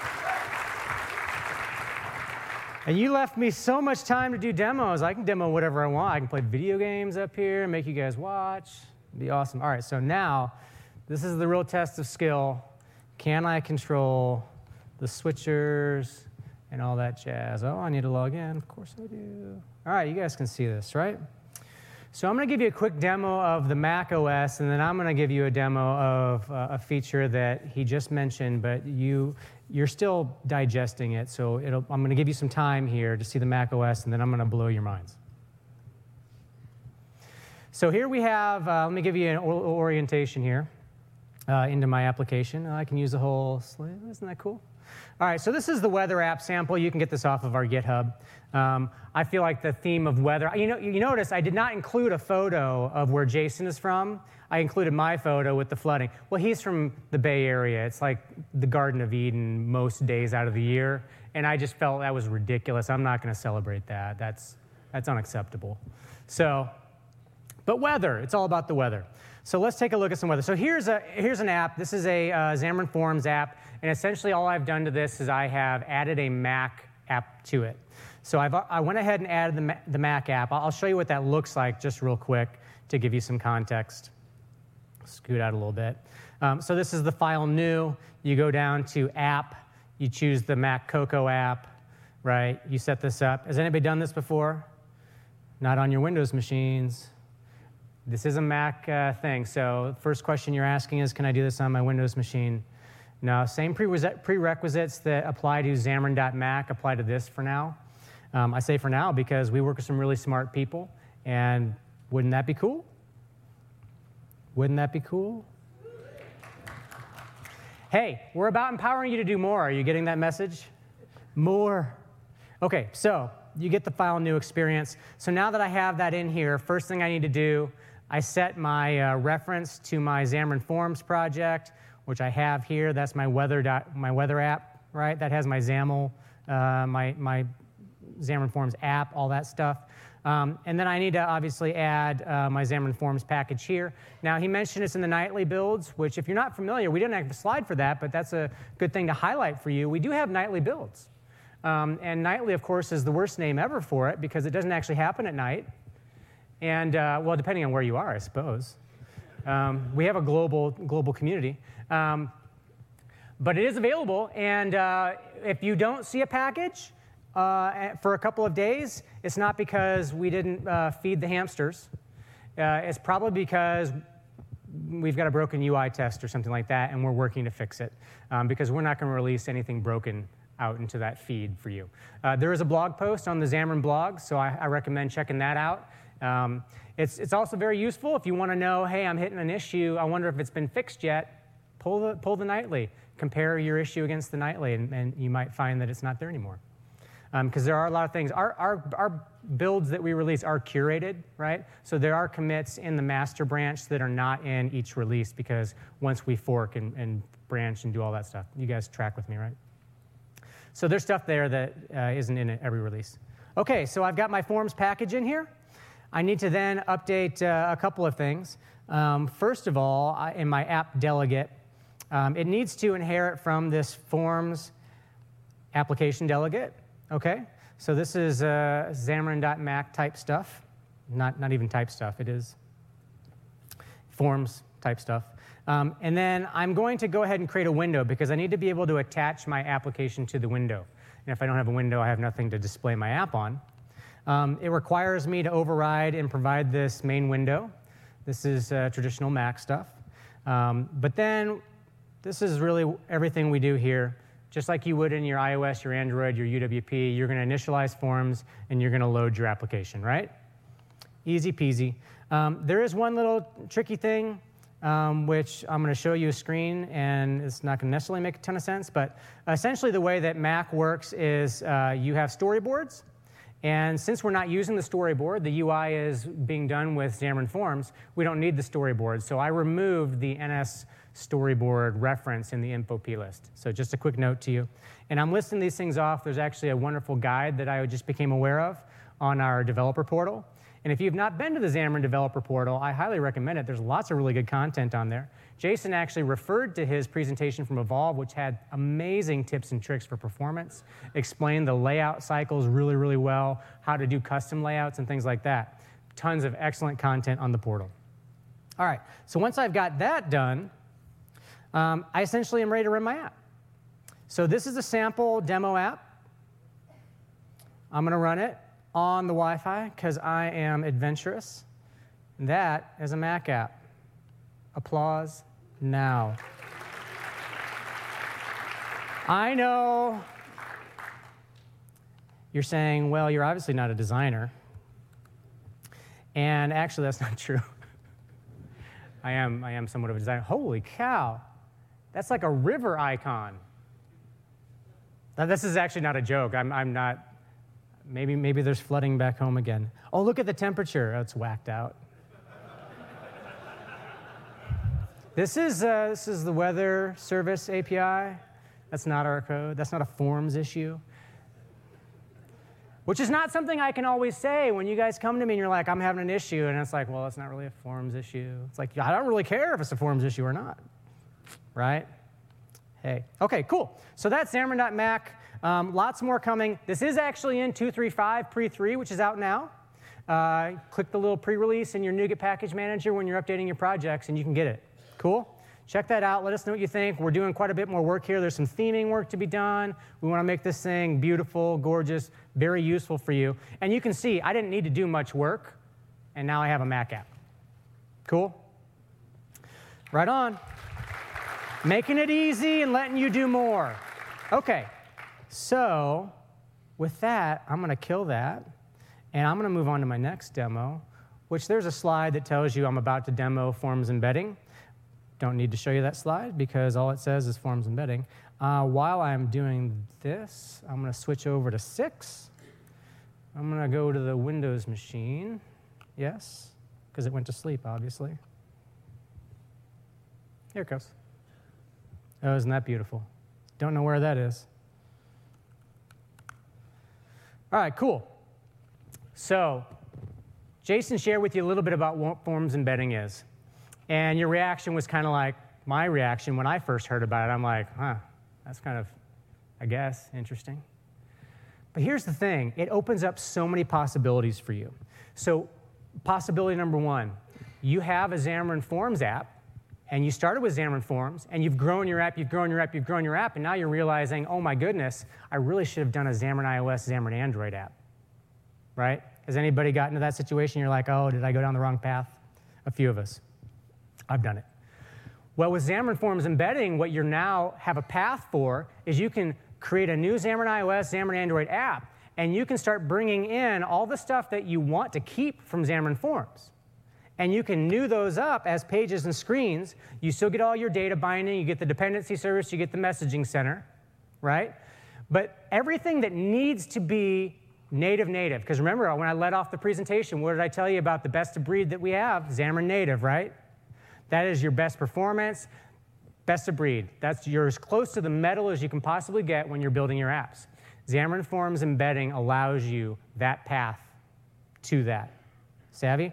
And you left me so much time to do demos. I can demo whatever I want. I can play video games up here, make you guys watch. It'd be awesome. All right, so now, this is the real test of skill. Can I control the switchers and all that jazz? Oh, I need to log in. Of course I do. All right, you guys can see this, right? So I'm going to give you a quick demo of the Mac OS, and then I'm going to give you a demo of a feature that he just mentioned, but you're still digesting it. So I'm going to give you some time here to see the Mac OS, and then I'm going to blow your minds. So here we have, let me give you an orientation here into my application. I can use the whole slide. Isn't that cool? All right, so this is the weather app sample. You can get this off of our GitHub. I feel like the theme of weather, you notice I did not include a photo of where Jason is from. I included my photo with the flooding. Well, he's from the Bay Area. It's like the Garden of Eden most days out of the year. And I just felt that was ridiculous. I'm not going to celebrate that. That's unacceptable. So, but weather, it's all about the weather. So let's take a look at some weather. So here's an app. This is a Xamarin Forms app. And essentially all I've done to this is I have added a Mac app to it. So I went ahead and added the Mac app. I'll show you what that looks like just real quick to give you some context. Scoot out a little bit. So this is the file new. You go down to app. You choose the Mac Cocoa app, right? You set this up. Has anybody done this before? Not on your Windows machines. This is a Mac thing. So first question you're asking is, can I do this on my Windows machine? No, same prerequisites that apply to Xamarin.Mac apply to this for now. I say for now because we work with some really smart people, and wouldn't that be cool? Wouldn't that be cool? Hey, we're about empowering you to do more. Are you getting that message? More. Okay, so you get the file new experience. So now that I have that in here, first thing I need to do, I set my reference to my Xamarin Forms project, which I have here. That's my weather app, right? That has my XAML, my Xamarin Forms app, all that stuff. And then I need to obviously add my Xamarin Forms package here. Now, he mentioned it's in the nightly builds, which if you're not familiar, we didn't have a slide for that, but that's a good thing to highlight for you. We do have nightly builds. And nightly, of course, is the worst name ever for it because it doesn't actually happen at night. And, well, depending on where you are, I suppose. We have a global community. But it is available, and if you don't see a package for a couple of days, it's not because we didn't feed the hamsters. It's probably because we've got a broken UI test or something like that, and we're working to fix it, because we're not going to release anything broken out into that feed for you. There is a blog post on the Xamarin blog, so I recommend checking that out. It's also very useful if you want to know, hey, I'm hitting an issue, I wonder if it's been fixed yet. Pull the nightly, compare your issue against the nightly, and you might find that it's not there anymore. Because there are a lot of things. Our builds that we release are curated, right? So there are commits in the master branch that are not in each release, because once we fork and branch and do all that stuff, you guys track with me, right? So there's stuff there that isn't in every release. Okay, so I've got my Forms package in here. I need to then update a couple of things. First of all, in my app delegate, it needs to inherit from this Forms application delegate. Okay, so this is Xamarin.Mac type stuff. Not even type stuff, it is Forms type stuff. And then I'm going to go ahead and create a window because I need to be able to attach my application to the window. And if I don't have a window, I have nothing to display my app on. It requires me to override and provide this main window. This is traditional Mac stuff. But then this is really everything we do here. Just like you would in your iOS, your Android, your UWP, you're going to initialize Forms, and you're going to load your application, right? Easy peasy. There is one little tricky thing, which I'm going to show you a screen, and it's not going to necessarily make a ton of sense, but essentially the way that Mac works is you have storyboards, And since we're not using the storyboard, the UI is being done with Xamarin Forms, we don't need the storyboard. So I removed the NS storyboard reference in the info plist. So just a quick note to you. And I'm listing these things off. There's actually a wonderful guide that I just became aware of on our developer portal. And if you've not been to the Xamarin developer portal, I highly recommend it. There's lots of really good content on there. Jason actually referred to his presentation from Evolve, which had amazing tips and tricks for performance, explained the layout cycles really, really well, how to do custom layouts and things like that. Tons of excellent content on the portal. All right, so once I've got that done, I essentially am ready to run my app. So this is a sample demo app. I'm going to run it on the Wi-Fi because I am adventurous. That is a Mac app. Applause now. I know you're saying, well, you're obviously not a designer. And actually, that's not true. I am somewhat of a designer. Holy cow. That's like a river icon. Now, this is actually not a joke. I'm not. Maybe there's flooding back home again. Oh, look at the temperature. Oh, it's whacked out. This is the Weather Service API. That's not our code. That's not a forms issue. Which is not something I can always say when you guys come to me and you're like, I'm having an issue. And it's like, well, it's not really a forms issue. It's like, I don't really care if it's a forms issue or not. Right? Hey. OK, cool. So that's Xamarin.Mac. Lots more coming. This is actually in 2.3.5 pre-3, which is out now. Click the little pre-release in your NuGet package manager when you're updating your projects, and you can get it. Cool? Check that out. Let us know what you think. We're doing quite a bit more work here. There's some theming work to be done. We want to make this thing beautiful, gorgeous, very useful for you. And you can see I didn't need to do much work, and now I have a Mac app. Cool? Right on. Making it easy and letting you do more. OK. So with that, I'm going to kill that. And I'm going to move on to my next demo, which there's a slide that tells you I'm about to demo forms embedding. Don't need to show you that slide because all it says is forms embedding. While I'm doing this, I'm going to switch over to 6. I'm going to go to the Windows machine. Yes, because it went to sleep, obviously. Here it goes. Oh, isn't that beautiful? Don't know where that is. All right, cool. So Jason shared with you a little bit about what forms embedding is. And your reaction was kind of like my reaction when I first heard about it. I'm like, that's kind of, I guess, interesting. But here's the thing. It opens up so many possibilities for you. So possibility number 1, you have a Xamarin Forms app, and you started with Xamarin Forms, and you've grown your app, you've grown your app, you've grown your app, and now you're realizing, oh my goodness, I really should have done a Xamarin iOS, Xamarin Android app, right? Has anybody gotten to that situation? You're like, oh, did I go down the wrong path? A few of us. I've done it. Well, with Xamarin Forms embedding, what you now have a path for is you can create a new Xamarin iOS, Xamarin Android app, and you can start bringing in all the stuff that you want to keep from Xamarin Forms. And you can new those up as pages and screens. You still get all your data binding. You get the dependency service. You get the messaging center, right? But everything that needs to be native, because remember, when I led off the presentation, what did I tell you about the best of breed that we have? Xamarin Native, right? That is your best performance, best of breed. You're as close to the metal as you can possibly get when you're building your apps. Xamarin Forms embedding allows you that path to that. Savvy?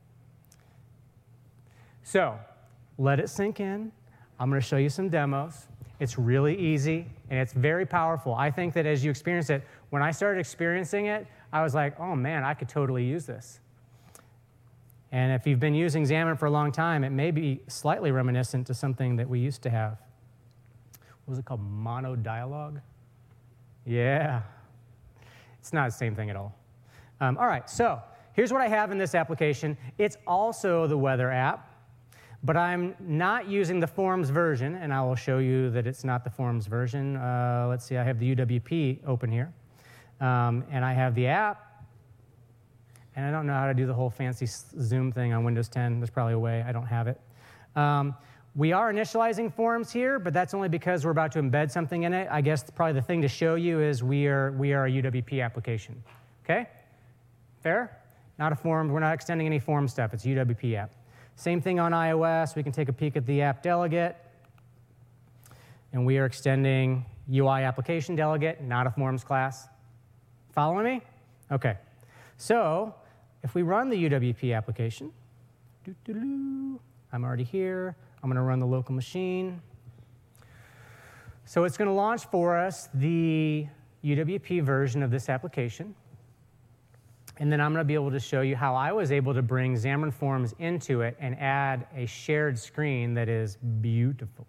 So let it sink in. I'm going to show you some demos. It's really easy, and it's very powerful. I think that as you experience it, when I started experiencing it, I was like, oh, man, I could totally use this. And if you've been using Xamarin for a long time, it may be slightly reminiscent to something that we used to have. What was it called? Monodialog? Yeah. It's not the same thing at all. All right, so here's what I have in this application. It's also the weather app. But I'm not using the Forms version, and I will show you that it's not the Forms version. Let's see, I have the UWP open here. And I have the app. And I don't know how to do the whole fancy zoom thing on Windows 10. There's probably a way. I don't have it. We are initializing Forms here, but that's only because we're about to embed something in it. I guess probably the thing to show you is we are a UWP application. Okay? Fair? Not a form. We're not extending any form stuff. It's UWP app. Same thing on iOS. We can take a peek at the app delegate. And we are extending UI application delegate, not a forms class. Following me? OK. So if we run the UWP application, I'm already here. I'm going to run the local machine. So it's going to launch for us the UWP version of this application. And then I'm going to be able to show you how I was able to bring Xamarin Forms into it and add a shared screen that is beautiful.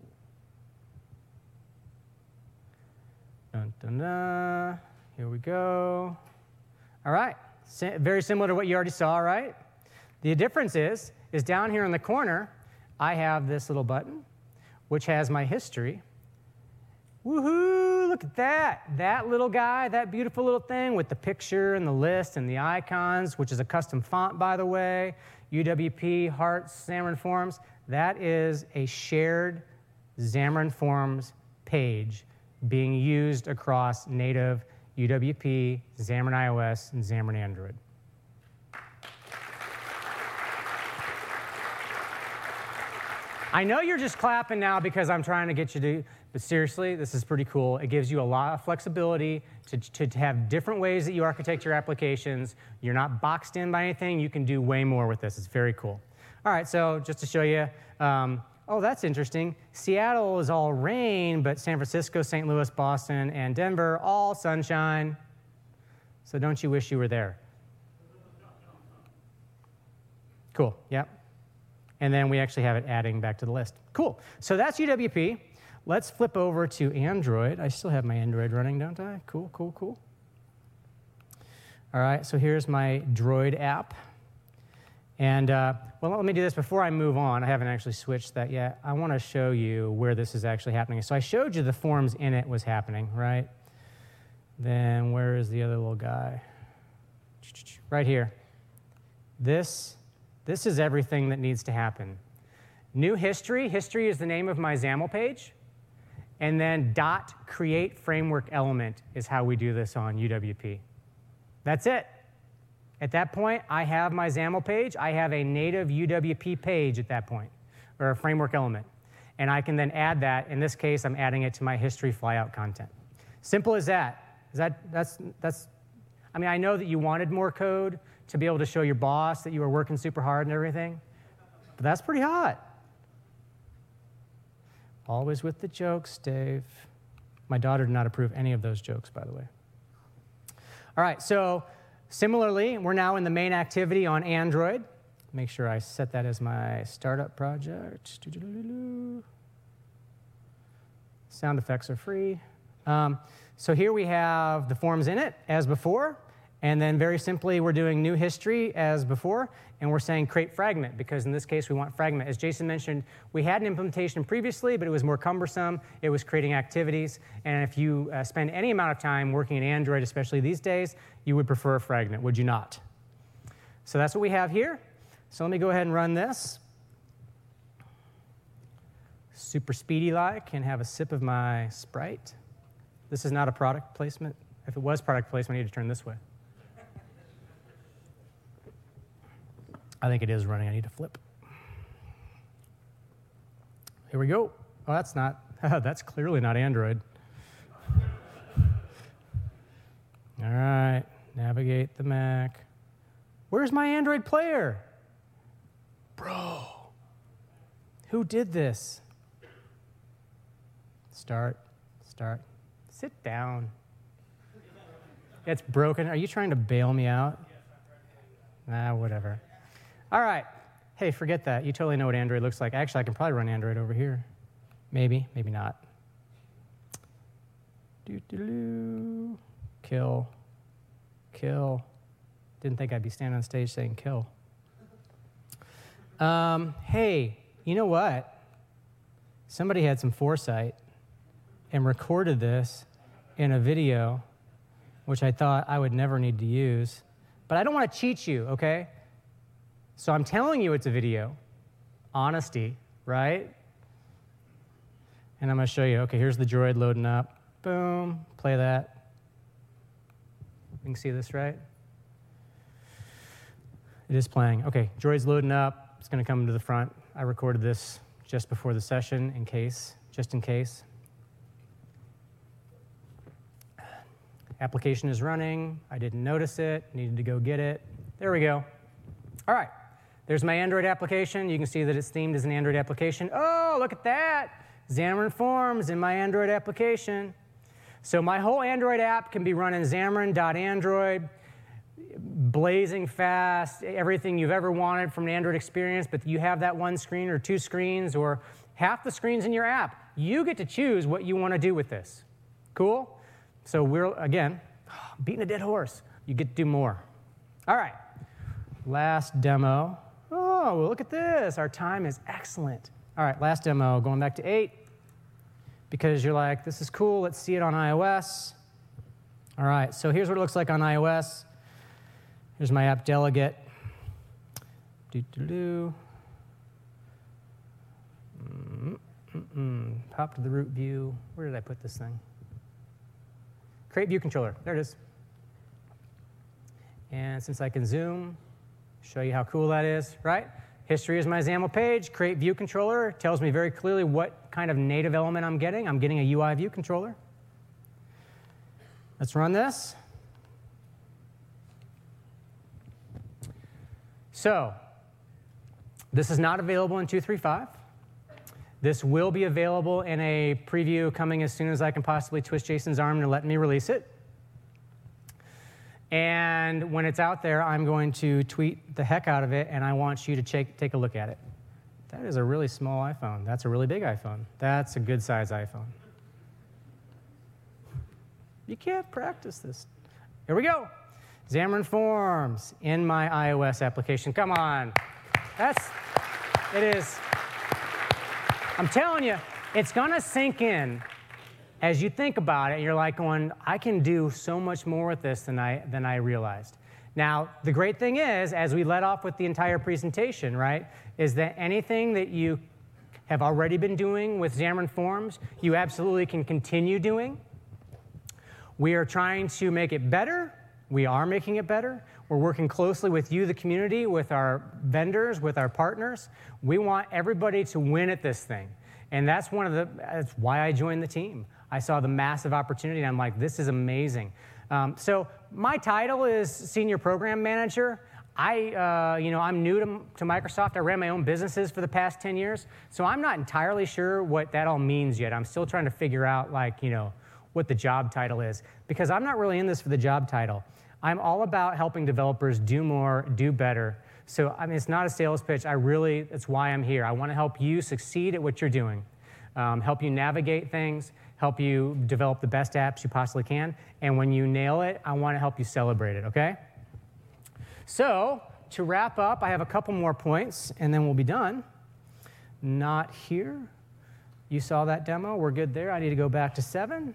Dun, dun, dun. Here we go. All right. Very similar to what you already saw, right? The difference is down here in the corner, I have this little button, which has my history. Woohoo, look at that. That little guy, that beautiful little thing with the picture and the list and the icons, which is a custom font, by the way, UWP, Hearts, Xamarin Forms. That is a shared Xamarin Forms page being used across native UWP, Xamarin iOS, and Xamarin Android. I know you're just clapping now because I'm trying to get you to, but seriously, this is pretty cool. It gives you a lot of flexibility to have different ways that you architect your applications. You're not boxed in by anything. You can do way more with this. It's very cool. All right, so just to show you, oh, that's interesting. Seattle is all rain, but San Francisco, St. Louis, Boston, and Denver, all sunshine. So don't you wish you were there? Cool, yep. And then we actually have it adding back to the list. Cool, so that's UWP. Let's flip over to Android. I still have my Android running, don't I? Cool, cool, cool. All right, so here's my Droid app. And well, let me do this before I move on. I haven't actually switched that yet. I want to show you where this is actually happening. So I showed you the forms in it was happening, right? Then where is the other little guy? Right here. This is everything that needs to happen. New history. History is the name of my XAML page. And then .create framework element is how we do this on UWP. That's it. At that point, I have my XAML page. I have a native UWP page at that point, or a framework element. And I can then add that. In this case, I'm adding it to my history flyout content. Simple as that. That's. I mean, I know that you wanted more code to be able to show your boss that you were working super hard and everything, but that's pretty hot. Always with the jokes, Dave. My daughter did not approve any of those jokes, by the way. All right, so similarly, we're now in the main activity on Android. Make sure I set that as my startup project. Sound effects are free. So here we have the forms in it, as before. And then very simply, we're doing new history as before, and we're saying create fragment, because in this case, we want fragment. As Jason mentioned, we had an implementation previously, but it was more cumbersome. It was creating activities. And if you spend any amount of time working in Android, especially these days, you would prefer a fragment, would you not? So that's what we have here. So let me go ahead and run this. Super speedy-like, and have a sip of my Sprite. This is not a product placement. If it was product placement, I need to turn this way. I think it is running. I need to flip. Here we go. Oh, that's not. That's clearly not Android. All right. Navigate the Mac. Where's my Android player? Bro. Who did this? Start. Sit down. It's broken. Are you trying to bail me out? Nah, whatever. All right. Hey, forget that. You totally know what Android looks like. Actually, I can probably run Android over here. Maybe, maybe not. Kill. Didn't think I'd be standing on stage saying kill. Hey, you know what? Somebody had some foresight and recorded this in a video, which I thought I would never need to use. But I don't want to cheat you, okay? So I'm telling you it's a video. Honesty, right? And I'm going to show you. Okay, here's the droid loading up. Boom. Play that. You can see this, right? It is playing. Okay, Droid's loading up. It's going to come to the front. I recorded this just before the session just in case. Application is running. I didn't notice it. Needed to go get it. There we go. All right. There's my Android application. You can see that it's themed as an Android application. Oh, look at that. Xamarin Forms in my Android application. So my whole Android app can be run in Xamarin.Android, blazing fast, everything you've ever wanted from an Android experience, but you have that one screen or two screens or half the screens in your app. You get to choose what you want to do with this. Cool? So we're, again, beating a dead horse. You get to do more. All right. Last demo. Oh, well, look at this. Our time is excellent. All right, last demo, going back to 8, because you're like, this is cool. Let's see it on iOS. All right, so here's what it looks like on iOS. Here's my app delegate. Pop to the root view. Where did I put this thing? Create view controller. There it is. And since I can zoom, show you how cool that is, right? History is my XAML page. Create view controller tells me very clearly what kind of native element I'm getting. I'm getting a UI view controller. Let's run this. So this is not available in 2.3.5. This will be available in a preview coming as soon as I can possibly twist Jason's arm to let me release it. And when it's out there, I'm going to tweet the heck out of it, and I want you to take a look at it. That is a really small iPhone. That's a really big iPhone. That's a good size iPhone. You can't practice this. Here we go. Xamarin Forms in my iOS application. Come on. It is. I'm telling you, it's going to sink in as you think about it. You're like going, I can do so much more with this than I realized. Now, the great thing is, as we let off with the entire presentation, right, is that anything that you have already been doing with Xamarin Forms, you absolutely can continue doing. We are trying to make it better. We are making it better. We're working closely with you, the community, with our vendors, with our partners. We want everybody to win at this thing. And that's that's why I joined the team. I saw the massive opportunity, and I'm like, this is amazing. So my title is Senior Program Manager. I'm new to Microsoft. I ran my own businesses for the past 10 years. So I'm not entirely sure what that all means yet. I'm still trying to figure out, what the job title is, because I'm not really in this for the job title. I'm all about helping developers do more, do better. So, it's not a sales pitch. It's why I'm here. I want to help you succeed at what you're doing, help you navigate things, help you develop the best apps you possibly can. And when you nail it, I want to help you celebrate it, okay? So, to wrap up, I have a couple more points, and then we'll be done. Not here. You saw that demo. We're good there. I need to go back to 7.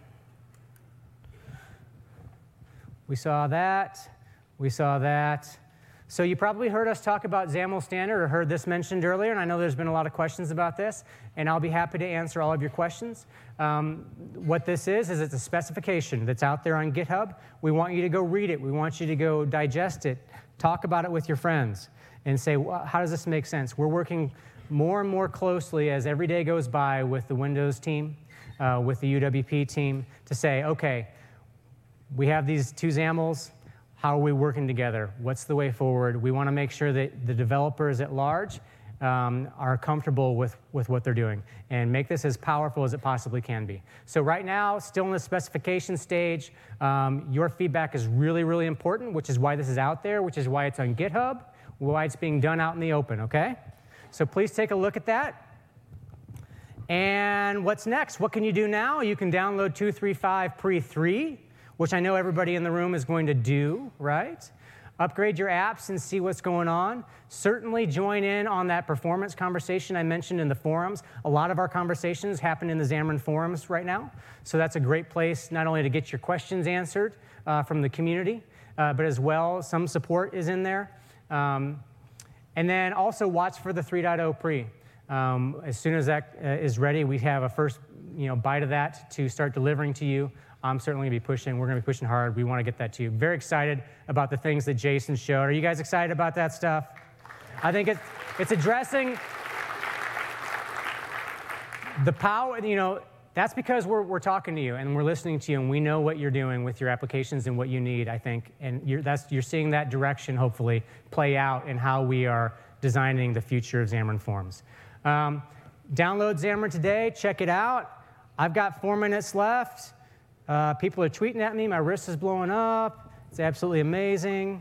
We saw that. We saw that. So you probably heard us talk about XAML Standard or heard this mentioned earlier, and I know there's been a lot of questions about this, and I'll be happy to answer all of your questions. What this is it's a specification that's out there on GitHub. We want you to go read it. We want you to go digest it, talk about it with your friends, and say, well, how does this make sense? We're working more and more closely as every day goes by with the Windows team, with the UWP team, to say, okay, we have these 2 XAMLs. How are we working together? What's the way forward? We want to make sure that the developers at large are comfortable with what they're doing and make this as powerful as it possibly can be. So right now, still in the specification stage, your feedback is really, really important, which is why this is out there, which is why it's on GitHub, why it's being done out in the open, okay? So please take a look at that. And what's next? What can you do now? You can download 2.3.5 Pre-3, which I know everybody in the room is going to do, right? Upgrade your apps and see what's going on. Certainly join in on that performance conversation I mentioned in the forums. A lot of our conversations happen in the Xamarin forums right now. So that's a great place not only to get your questions answered from the community, but as well, some support is in there. And then also watch for the 3.0 pre. As soon as that is ready, we have a first bite of that to start delivering to you I'm certainly going to be pushing. We're going to be pushing hard. We want to get that to you. Very excited about the things that Jason showed. Are you guys excited about that stuff? I think it's addressing the power, that's because we're talking to you and we're listening to you and we know what you're doing with your applications and what you need, I think. And you're seeing that direction, hopefully, play out in how we are designing the future of Xamarin Forms. Download Xamarin today. Check it out. I've got 4 minutes left. People are tweeting at me. My wrist is blowing up. It's absolutely amazing.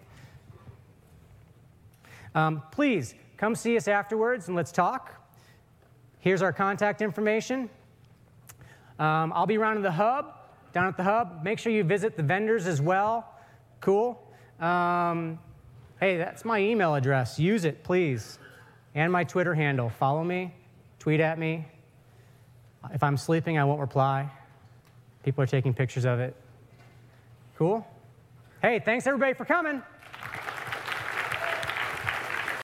Please, come see us afterwards and let's talk. Here's our contact information. I'll be around in the hub, down at the hub. Make sure you visit the vendors as well. Cool. Hey, that's my email address. Use it, please. And my Twitter handle. Follow me. Tweet at me. If I'm sleeping, I won't reply. People are taking pictures of it. Cool? Hey, thanks everybody for coming.